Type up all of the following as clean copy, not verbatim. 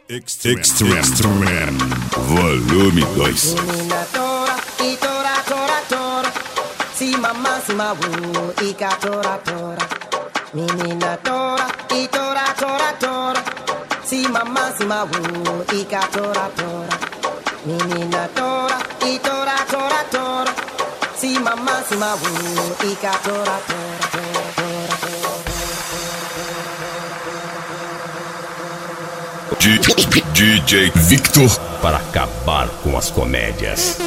Extreme Volume 2. Menina tora, e tora, tora, tora. Si mamá, si mawu, e ka tora, tora. Menina tora, e tora, tora, tora. Si mamá, si mawu, e ka tora, tora. Menina tora, e tora, tora, tora. Si mamá, si mawu, e ka tora, tora, tora, tora, tora. DJ Victor para acabar com as comédias.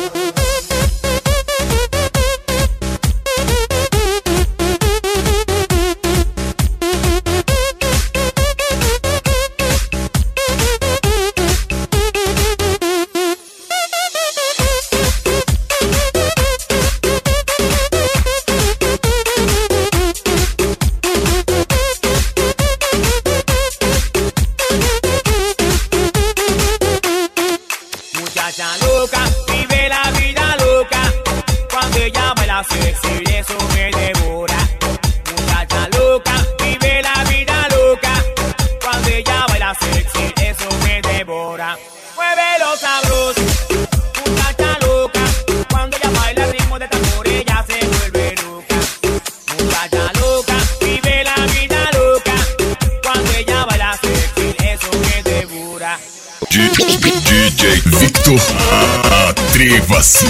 Muchacha loca, vive la vida loca. Cuando ella baila sexy, eso me devora. Muchacha loca, vive la vida loca. Cuando ella baila sexy, eso me devora. Muévelo sabroso, muchacha loca. Cuando ella baila el ritmo de tambor, ella se vuelve loca. Muchacha loca, vive la vida loca. Cuando ella baila sexy, eso me devora. DJ Victor, atreva-se.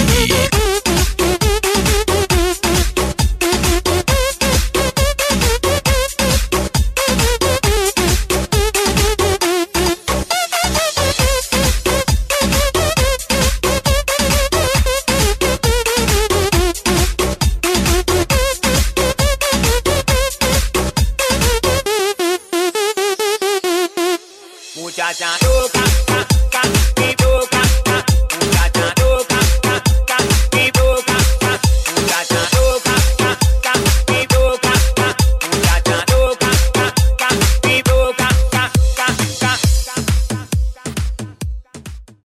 Muchacha loca,